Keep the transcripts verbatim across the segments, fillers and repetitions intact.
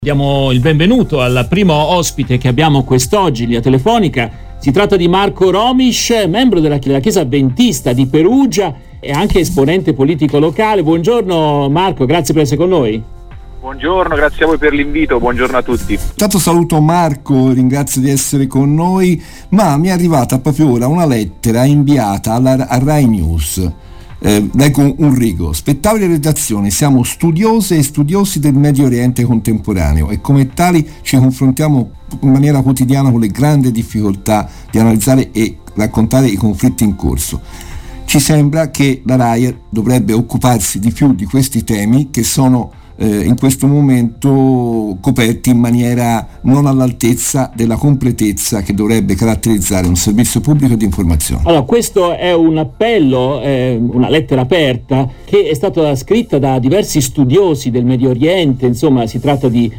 Diamo il benvenuto al primo ospite che abbiamo quest'oggi in linea telefonica. Si tratta di Marco Romisch, membro della Chiesa Adventista di Perugia e anche esponente politico locale. Buongiorno Marco, grazie per essere con noi. Buongiorno, grazie a voi per l'invito, buongiorno a tutti. Intanto saluto Marco, ringrazio di essere con noi, ma mi è arrivata proprio ora una lettera inviata alla, a Rai News. Eh, leggo un rigo: spettabile redazione, siamo studiose e studiosi del Medio Oriente contemporaneo e come tali ci confrontiamo in maniera quotidiana con le grandi difficoltà di analizzare e raccontare i conflitti in corso. Ci sembra che la Rai dovrebbe occuparsi di più di questi temi che sono eh, in questo momento coperti in maniera non all'altezza della completezza che dovrebbe caratterizzare un servizio pubblico di informazione. Allora, questo è un appello, eh, una lettera aperta che è stata scritta da diversi studiosi del Medio Oriente, insomma si tratta di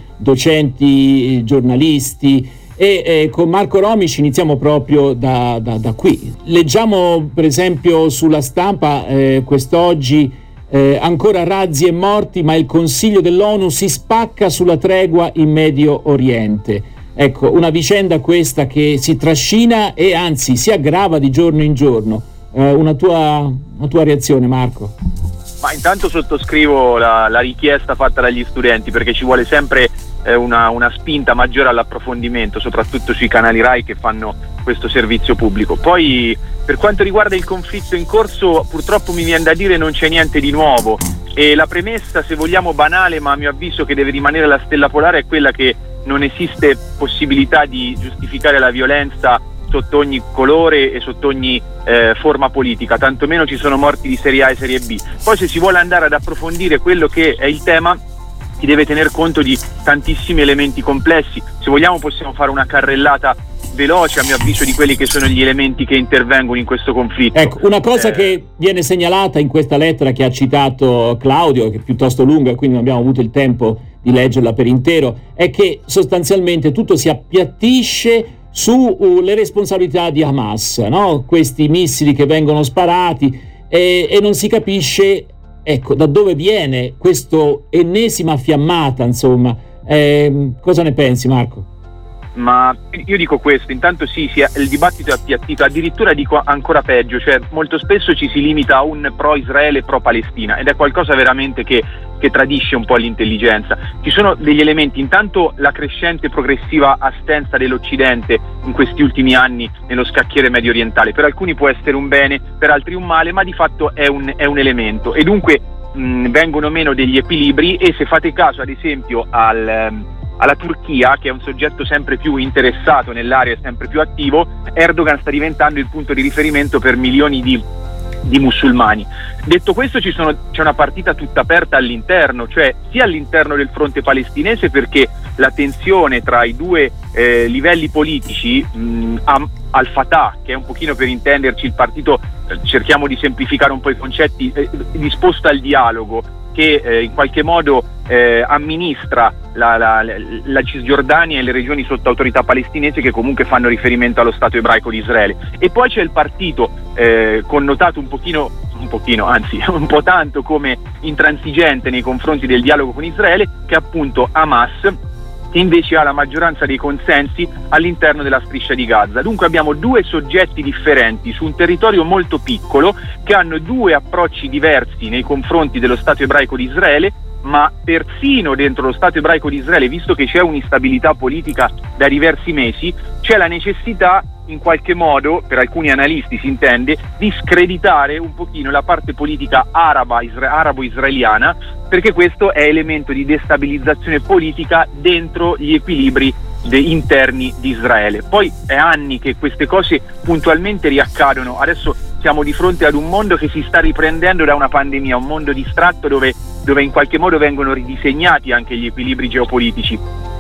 docenti, giornalisti, e eh, con Marco Romisch iniziamo proprio da, da, da qui. Leggiamo per esempio sulla stampa eh, quest'oggi Eh, ancora razzi e morti, ma il Consiglio dell'ONU si spacca sulla tregua in Medio Oriente. Ecco, una vicenda questa che si trascina e anzi si aggrava di giorno in giorno. Eh, una tua, una tua reazione, Marco? Ma intanto sottoscrivo la, la richiesta fatta dagli studenti, perché ci vuole sempre eh, una, una spinta maggiore all'approfondimento, soprattutto sui canali Rai che fanno questo servizio pubblico. Poi per quanto riguarda il conflitto in corso, purtroppo mi viene da dire non c'è niente di nuovo, e la premessa, se vogliamo banale, ma a mio avviso che deve rimanere la stella polare, è quella che non esiste possibilità di giustificare la violenza sotto ogni colore e sotto ogni eh, forma politica, tantomeno ci sono morti di serie A e serie B. Poi se si vuole andare ad approfondire quello che è il tema, si deve tener conto di tantissimi elementi complessi. Se vogliamo possiamo fare una carrellata veloce, a mio avviso, di quelli che sono gli elementi che intervengono in questo conflitto. Ecco, una cosa eh... che viene segnalata in questa lettera che ha citato Claudio, che è piuttosto lunga, quindi non abbiamo avuto il tempo di leggerla per intero, è che sostanzialmente tutto si appiattisce sulle uh, responsabilità di Hamas, no? Questi missili che vengono sparati e, e non si capisce, ecco, da dove viene questo ennesima fiammata, insomma. Eh, cosa ne pensi, Marco? Ma io dico questo: intanto sì, sì, il dibattito è appiattito, addirittura dico ancora peggio, cioè molto spesso ci si limita a un pro Israele, pro Palestina, ed è qualcosa veramente che, che tradisce un po' l'intelligenza. Ci sono degli elementi: intanto la crescente progressiva astenza dell'Occidente in questi ultimi anni nello scacchiere medio orientale, per alcuni può essere un bene, per altri un male, ma di fatto è un, è un elemento, e dunque mh, vengono meno degli equilibri. E se fate caso ad esempio al alla Turchia, che è un soggetto sempre più interessato nell'area e sempre più attivo, Erdogan sta diventando il punto di riferimento per milioni di, di musulmani. Detto questo, ci sono, c'è una partita tutta aperta all'interno, cioè sia all'interno del fronte palestinese, perché la tensione tra i due eh, livelli politici, mh, Al-Fatah, che è un pochino, per intenderci, il partito, eh, cerchiamo di semplificare un po' i concetti, eh, disposto al dialogo, che eh, in qualche modo eh, amministra la, la, la Cisgiordania e le regioni sotto autorità palestinese, che comunque fanno riferimento allo Stato ebraico di Israele. E poi c'è il partito eh, connotato un pochino, un pochino, anzi un po' tanto, come intransigente nei confronti del dialogo con Israele, che è appunto Hamas, che invece ha la maggioranza dei consensi all'interno della striscia di Gaza. Dunque abbiamo due soggetti differenti su un territorio molto piccolo, che hanno due approcci diversi nei confronti dello Stato ebraico di Israele, ma persino dentro lo Stato ebraico di Israele, visto che c'è un'instabilità politica da diversi mesi, c'è la necessità, in qualche modo, per alcuni analisti si intende, di screditare un pochino la parte politica araba, isra- arabo-israeliana, perché questo è elemento di destabilizzazione politica dentro gli equilibri de- interni di Israele. Poi è anni che queste cose puntualmente riaccadono. Adesso siamo di fronte ad un mondo che si sta riprendendo da una pandemia, un mondo distratto dove, dove in qualche modo vengono ridisegnati anche gli equilibri geopolitici,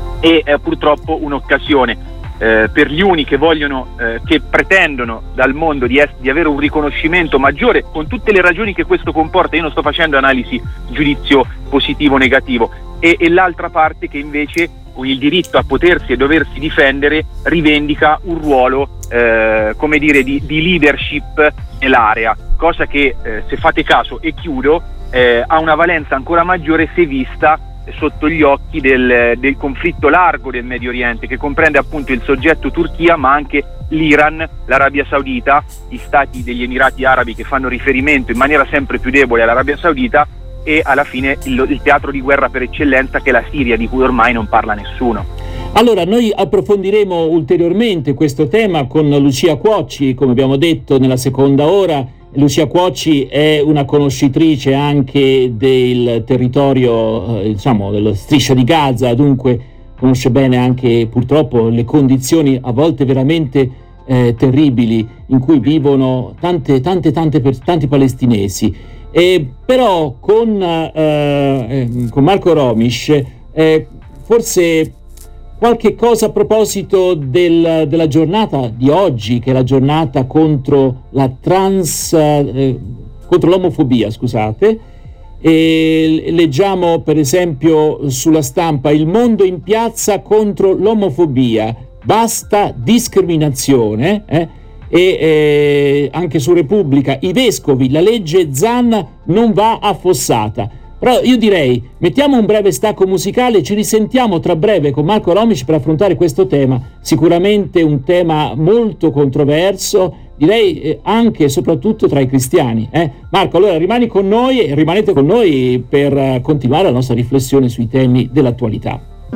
e è purtroppo un'occasione Eh, per gli uni che vogliono, eh, che pretendono dal mondo di, es- di avere un riconoscimento maggiore, con tutte le ragioni che questo comporta. Io non sto facendo analisi, giudizio positivo o negativo, e, e l'altra parte che invece, con il diritto a potersi e doversi difendere, rivendica un ruolo eh, come dire di, di leadership nell'area, cosa che eh, se fate caso, e chiudo, eh, ha una valenza ancora maggiore se vista sotto gli occhi del, del conflitto largo del Medio Oriente, che comprende appunto il soggetto Turchia, ma anche l'Iran, l'Arabia Saudita, gli stati degli Emirati Arabi che fanno riferimento in maniera sempre più debole all'Arabia Saudita, e alla fine il, il teatro di guerra per eccellenza, che è la Siria, di cui ormai non parla nessuno. Allora, noi approfondiremo ulteriormente questo tema con Lucia Cuocci, come abbiamo detto nella seconda ora. Lucia Cuocci è una conoscitrice anche del territorio, eh, diciamo, della striscia di Gaza, dunque conosce bene anche purtroppo le condizioni a volte veramente eh, terribili in cui vivono tante, tante, tante, per, tanti palestinesi. E però con, eh, con Marco Romisch eh, forse qualche cosa a proposito del, della giornata di oggi, che è la giornata contro la trans eh, contro l'omofobia, scusate. E leggiamo per esempio sulla stampa: il mondo in piazza contro l'omofobia, basta discriminazione, eh? E eh, anche su Repubblica, i vescovi, la legge Zan non va affossata. Però io direi, mettiamo un breve stacco musicale, ci risentiamo tra breve con Marco Romisch per affrontare questo tema, sicuramente un tema molto controverso, direi eh, anche e soprattutto tra i cristiani. Eh? Marco, allora rimani con noi e rimanete con noi per uh, continuare la nostra riflessione sui temi dell'attualità.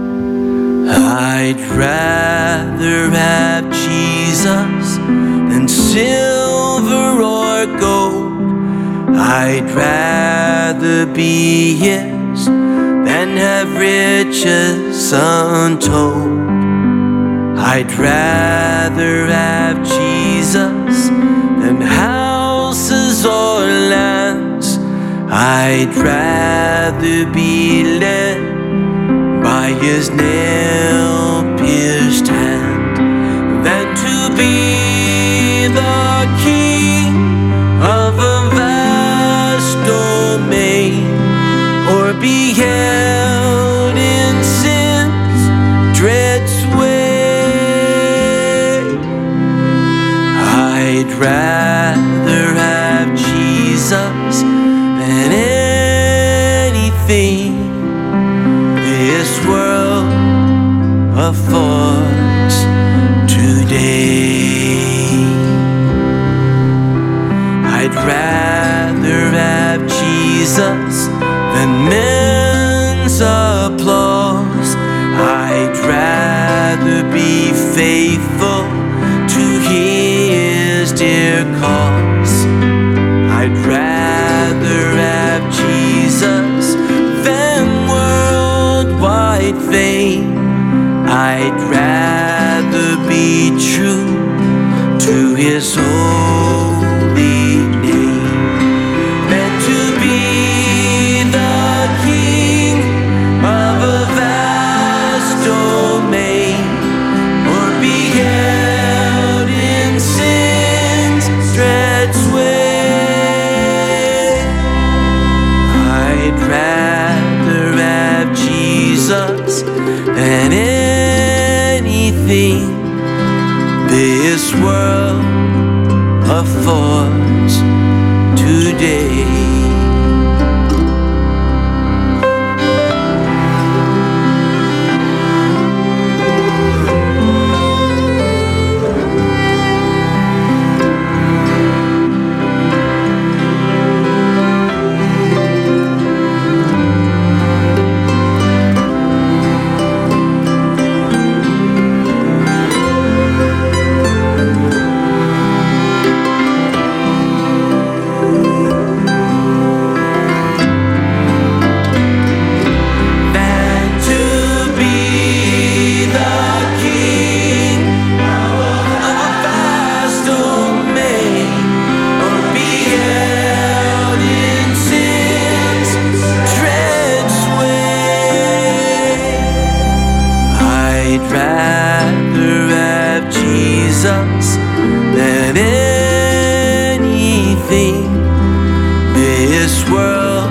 I'd rather have Jesus than silver or gold. I'd rather be his than have riches untold. I'd rather have Jesus than houses or lands. I'd rather be led by his nail-pierced hand than to be the king of a vast domain, or be held in sin's dread sway. I'd rather have Jesus than anything this world affords today. I'd rather have Jesus than men's applause. I'd rather be faithful to his dear cause. I'd rather have Jesus than worldwide fame. I'd rather be true to his holy name than to be the king of a vast domain, or be held in sin's dread sway. I'd rather have Jesus than anything this world affords today. Than anything this world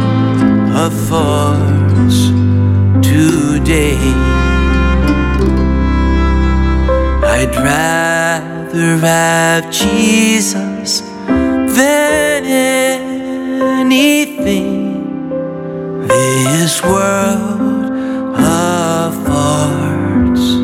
affords today. I'd rather have Jesus than anything this world of ours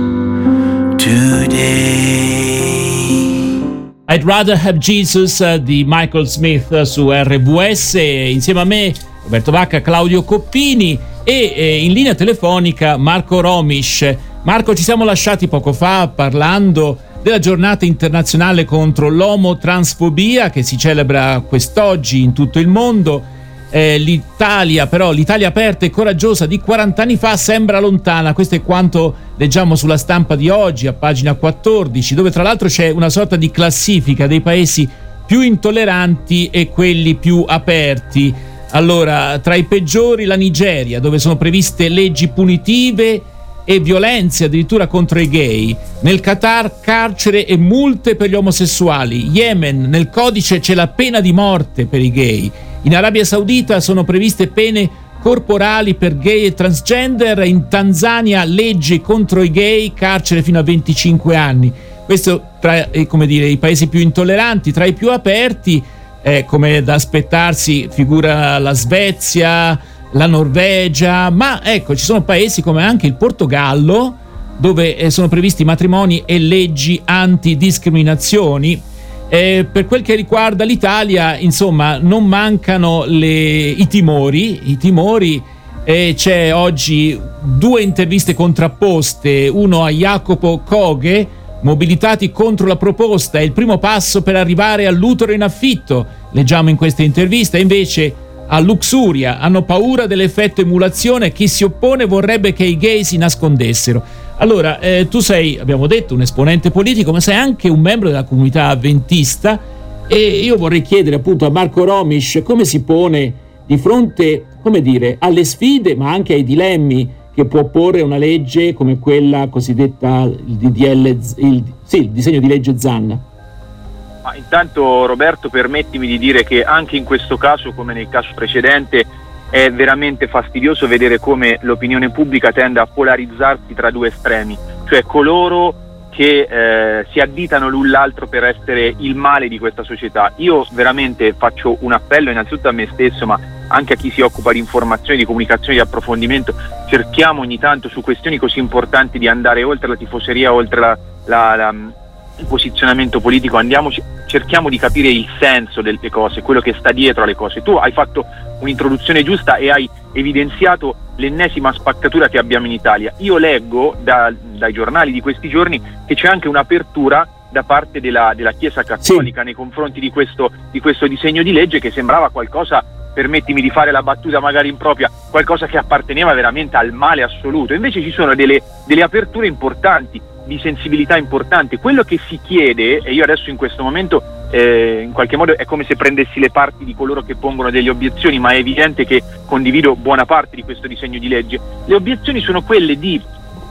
today. I'd Rather Have Jesus uh, di Michael Smith uh, su R V S, insieme a me Roberto Vacca, Claudio Coppini e eh, in linea telefonica Marco Romisch. Marco, ci siamo lasciati poco fa parlando della giornata internazionale contro l'omotransfobia che si celebra quest'oggi in tutto il mondo. Eh, L'Italia però, l'Italia aperta e coraggiosa di quaranta anni fa sembra lontana. Questo è quanto leggiamo sulla stampa di oggi a pagina quattordici, dove tra l'altro c'è una sorta di classifica dei paesi più intolleranti e quelli più aperti. Allora, tra i peggiori la Nigeria, dove sono previste leggi punitive e violenze addirittura contro i gay. Nel Qatar carcere e multe per gli omosessuali. Yemen, nel codice c'è la pena di morte per i gay. In Arabia Saudita sono previste pene corporali per gay e transgender. In Tanzania leggi contro i gay, carcere fino a venticinque anni. Questo tra eh, come dire, i paesi più intolleranti. Tra i più aperti, eh, come da aspettarsi, figura la Svezia, la Norvegia, ma ecco, ci sono paesi come anche il Portogallo, dove eh, sono previsti matrimoni e leggi antidiscriminazioni. Eh, per quel che riguarda l'Italia, insomma, non mancano le, i timori, i timori eh, c'è oggi due interviste contrapposte, uno a Jacopo Coghe, mobilitati contro la proposta, è il primo passo per arrivare all'utero in affitto, leggiamo in questa intervista, invece a Luxuria, hanno paura dell'effetto emulazione, chi si oppone vorrebbe che i gay si nascondessero. Allora, eh, tu sei, abbiamo detto, un esponente politico, ma sei anche un membro della comunità avventista, e io vorrei chiedere appunto a Marco Romisch come si pone di fronte, come dire, alle sfide, ma anche ai dilemmi che può porre una legge come quella cosiddetta il D D L, il, sì, il disegno di legge Zan. Ma intanto, Roberto, permettimi di dire che anche in questo caso, come nel caso precedente, è veramente fastidioso vedere come l'opinione pubblica tende a polarizzarsi tra due estremi, cioè coloro che eh, si additano l'un l'altro per essere il male di questa società. Io veramente faccio un appello innanzitutto a me stesso, ma anche a chi si occupa di informazioni, di comunicazione, di approfondimento. Cerchiamo ogni tanto su questioni così importanti di andare oltre la tifoseria, oltre la, la, la il posizionamento politico, andiamoci, cerchiamo di capire il senso delle cose, quello che sta dietro alle cose. Tu hai fatto un'introduzione giusta e hai evidenziato l'ennesima spaccatura che abbiamo in Italia. Io leggo da, dai giornali di questi giorni che c'è anche un'apertura da parte della, della Chiesa Cattolica, sì, nei confronti di questo, di questo disegno di legge che sembrava qualcosa, permettimi di fare la battuta magari impropria, qualcosa che apparteneva veramente al male assoluto. Invece ci sono delle, delle aperture importanti, di sensibilità importante. Quello che si chiede, e io adesso in questo momento eh, in qualche modo è come se prendessi le parti di coloro che pongono delle obiezioni, ma è evidente che condivido buona parte di questo disegno di legge. Le obiezioni sono quelle di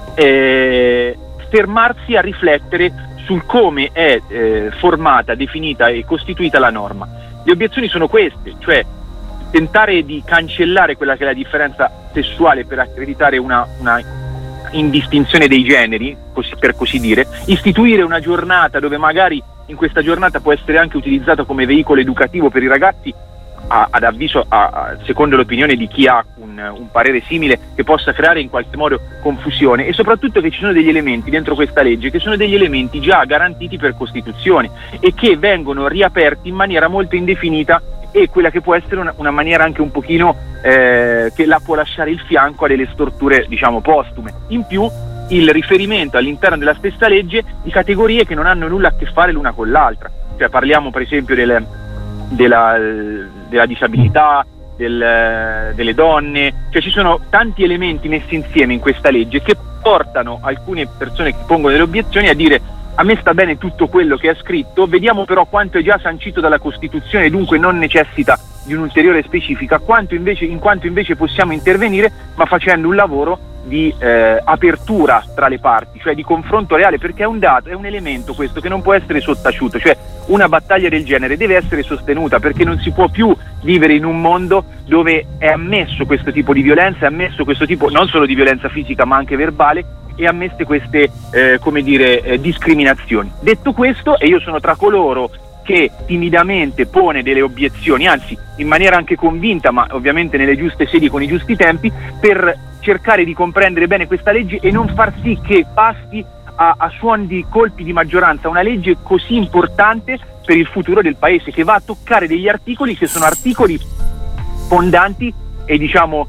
eh, fermarsi a riflettere sul come è eh, formata, definita e costituita la norma. Le obiezioni sono queste, cioè tentare di cancellare quella che è la differenza sessuale per accreditare una, una indistinzione dei generi, così, per così dire, istituire una giornata dove magari in questa giornata può essere anche utilizzata come veicolo educativo per i ragazzi, a, ad avviso, a, a, secondo l'opinione di chi ha un, un parere simile, che possa creare in qualche modo confusione, e soprattutto che ci sono degli elementi dentro questa legge che sono degli elementi già garantiti per Costituzione e che vengono riaperti in maniera molto indefinita, e quella che può essere una, una maniera anche un pochino eh, che la può lasciare il fianco a delle storture, diciamo, postume. In più il riferimento all'interno della stessa legge di categorie che non hanno nulla a che fare l'una con l'altra, cioè parliamo per esempio delle, della, della disabilità, del, delle donne, cioè ci sono tanti elementi messi insieme in questa legge che portano alcune persone che pongono delle obiezioni a dire: a me sta bene tutto quello che è scritto, vediamo però quanto è già sancito dalla Costituzione, dunque non necessita di un'ulteriore specifica, quanto invece, in quanto invece possiamo intervenire, ma facendo un lavoro di eh, apertura tra le parti, cioè di confronto reale, perché è un dato, è un elemento questo che non può essere sottaciuto, cioè una battaglia del genere deve essere sostenuta, perché non si può più vivere in un mondo dove è ammesso questo tipo di violenza, è ammesso questo tipo non solo di violenza fisica ma anche verbale, e ammesse queste eh, come dire eh, discriminazioni. Detto questo, e io sono tra coloro che timidamente pone delle obiezioni, anzi in maniera anche convinta, ma ovviamente nelle giuste sedi con i giusti tempi, per cercare di comprendere bene questa legge e non far sì che passi a, a suon di colpi di maggioranza una legge così importante per il futuro del paese, che va a toccare degli articoli che sono articoli fondanti e diciamo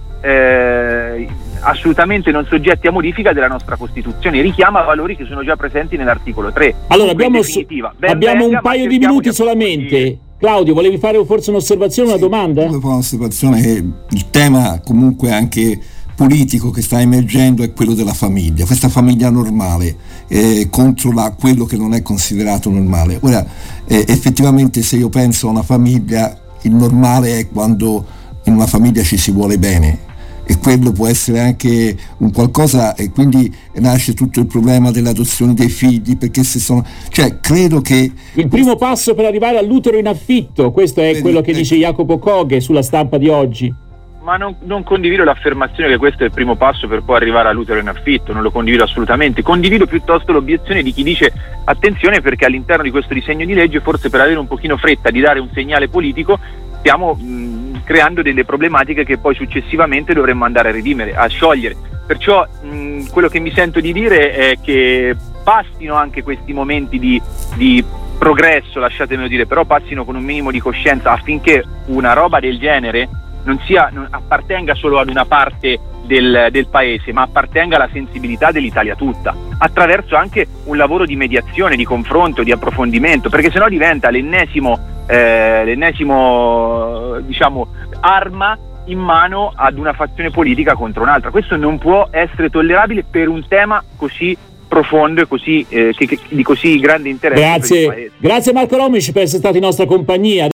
eh, assolutamente non soggetti a modifica della nostra Costituzione, richiama valori che sono già presenti nell'articolo tre. Allora abbiamo, su- abbiamo un paio di minuti solamente. Claudio, volevi fare forse un'osservazione, una sì, domanda? Volevo fare un'osservazione che il tema comunque anche politico che sta emergendo è quello della famiglia, questa famiglia normale eh, contro la, quello che non è considerato normale. Ora eh, effettivamente se io penso a una famiglia, il normale è quando in una famiglia ci si vuole bene, e quello può essere anche un qualcosa, e quindi nasce tutto il problema delle adozioni dei figli, perché se sono, cioè credo che il primo passo per arrivare all'utero in affitto, questo è quello che dice Jacopo Coghe sulla Stampa di oggi. Ma non, non condivido l'affermazione che questo è il primo passo per poi arrivare all'utero in affitto, non lo condivido assolutamente. Condivido piuttosto l'obiezione di chi dice attenzione, perché all'interno di questo disegno di legge, forse per avere un pochino fretta di dare un segnale politico, stiamo mh, creando delle problematiche che poi successivamente dovremmo andare a redimere, a sciogliere. Perciò mh, quello che mi sento di dire è che passino anche questi momenti di, di progresso, lasciatemelo dire, però passino con un minimo di coscienza, affinché una roba del genere non sia, non appartenga solo ad una parte del, del paese, ma appartenga alla sensibilità dell'Italia tutta, attraverso anche un lavoro di mediazione, di confronto, di approfondimento, perché sennò diventa l'ennesimo, eh, l'ennesimo diciamo arma in mano ad una fazione politica contro un'altra. Questo non può essere tollerabile per un tema così profondo e così, eh, che, che, di così grande interesse. Grazie, per il paese. Grazie Marco Romici per essere stato in nostra compagnia.